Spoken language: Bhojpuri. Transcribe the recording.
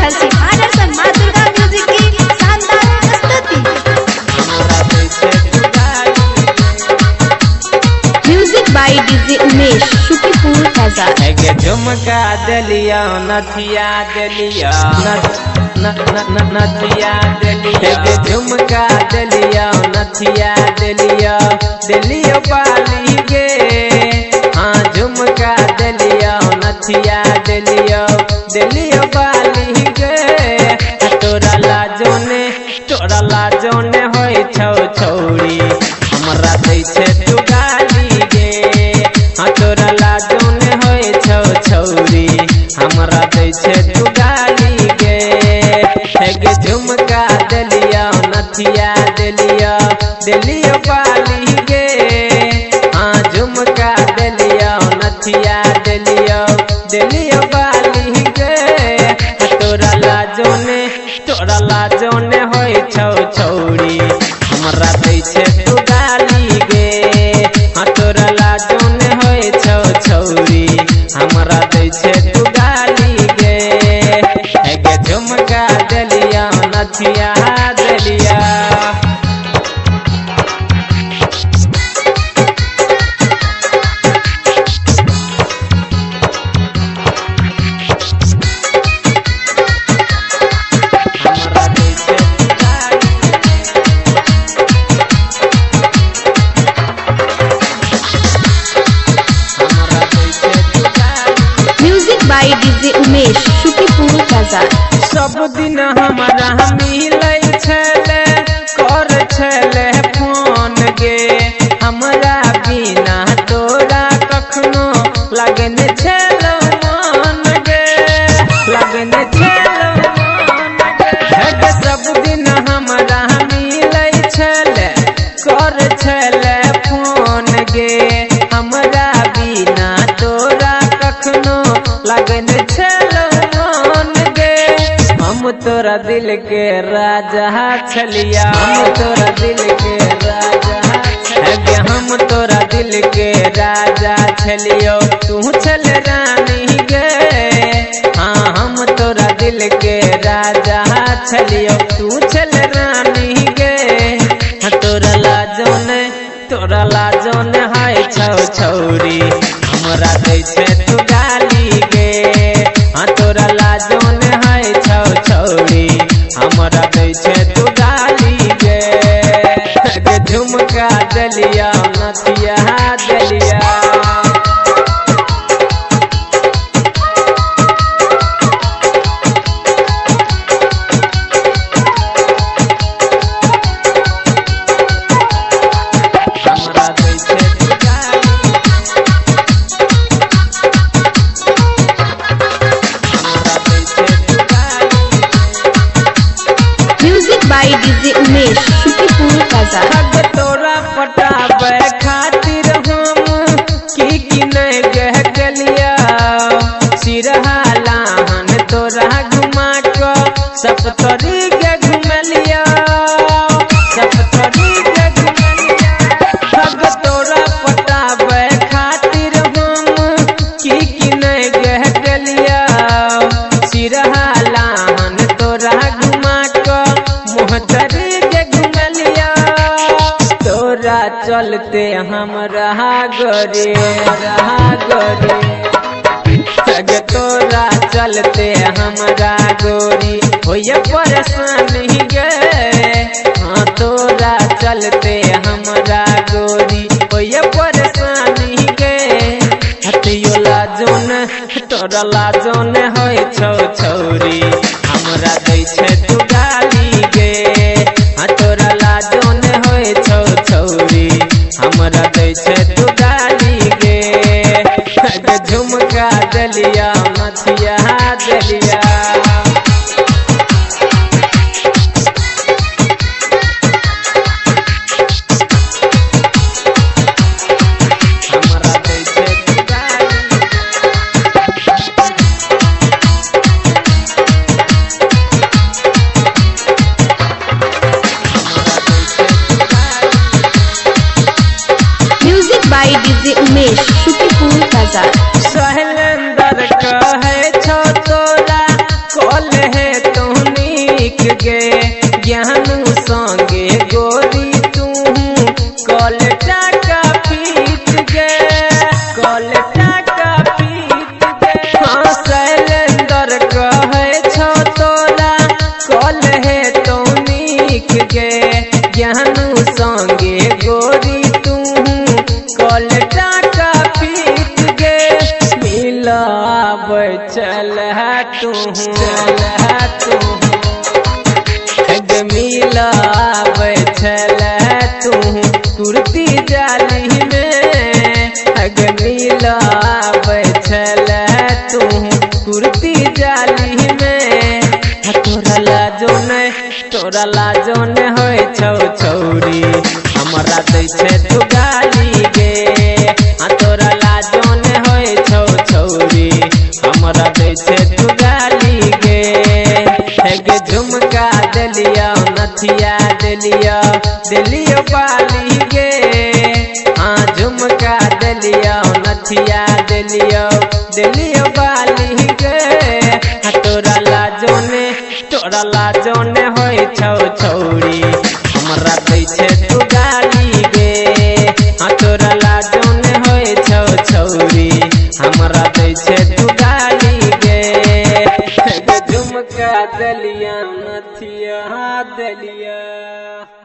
रहल छी आदर्श माँ दुर्गा म्यूजिक की शानदार प्रस्तुति। Music by DJ Umesh Shukripur बाजार। झुमका दलिया नथिया दलिया नथिया दलिया झुमका दलिया नथिया दलिया दलिया बाली गे हाँ झुमका दलिया नथिया दलिया दलिया बाली गे तोरा लाजो ने होय छौ छौरी हमरा दै छै तू गाली गे हाँ तोरा लाजो ने होय छौ छौरी हमरा दै छै तू गाली गे हे झुमका दलिया नथिया दलिया दलिया बाली गे हाँ झुमका दलिया नथिया दलिया दलिया बाली गे तोरा लाजो ने होय छौ छौरी हमरा दै छै तू गाली गे हाँ तोरा लाजो ने होय छौ छौरी हमरा दै छै तू गाली गे हे झुमका दलिया नथिया दलिया बाय डीजे उमेश शुक्रिपुर बाजार। सब दिन हमारा मिलै छले कर छले फोन गे हमरा बिना तोरा कखनो लगन छलो मन गे लगन छलो मन गे सब दिन हमारा मिलै छले कर छले फोन गे हमरा बिना तोरा कखनो लगन छलो मन गे हम तोरा दिल के राजा छलिया हम तोरा दिल के राजा गे हम तोरा दिल के राजा छलियो तू छल रानी गे हाँ हम तोरा दिल के राजा छलियो तू छल रानी गे तोरा लाजो ने हाय छौ छौरी हमरा दै छै तू गाली गे हाँ तोरा लाजो ने हाय छौ छौरी हमरा दै छै तू गाली गे झुमका दलिया नथिया दलिया बाय डीजे उमेश शुक्रिपुर बाजार। तोरा पटाबे खातिर हम की नहीं कह गलिया सिरहालाहन तोरा घुमा को सप्तरी के घुमलिया सप्तरी के घुमलिया तोरा पटाबे खातिर हम की नहीं कह गलिया सिरहालाहन तोरा घुमा को मोहतरी के घुमलिया तोरा चलते हम रहा गोरी तोरा चलते हमरा गोरी होइए परेशानी गे हाँ तोरा चलते हमरा गोरी होइए परेशानी गे हतियो तोरा लाजो ने होय छौ छौरी हमरा दै छै तू गाली गे हाँ तोरा लाजो ने होय छौ छौरी हमरा दै छै तू गाली गे झुमका दलिया नथिया दलिया बाय डीजे उमेश शुक्रिपुर बाजार। शैलेंद्र कहे छो तोरा गे ज्ञानू संगे गोरी तू कल टाका पीट गे कल टाका पीट गे हाँ शैलेंद्र कहे छो तोरा कल है तो नीक गे ज्ञानू संगे गोरी तू कल टाका पीट गे मिलाब चल है तू मिलाब चल तू कुर्ती जाली में मिलाब चल तू कुर्ती जाली में तोरा लाजो ने होय छौ छौरी हमरा दै छै तू गाली गे तोरा लाजो ने होय छौ छौरी हमरा दै छै तू गाली गे गे झुमका देलिया नथिया देलिया देलियो बाली गे हाँ झुमका देलिया नथिया देलियो बाली गे तोरा लाजो ने होय छौ छौरी हमरा दै छै तू गाली गे तोरा लाजो ने होय छौ छौरी हमरा दै छै तू गाली गे झुमका देलिया नथिया देलिया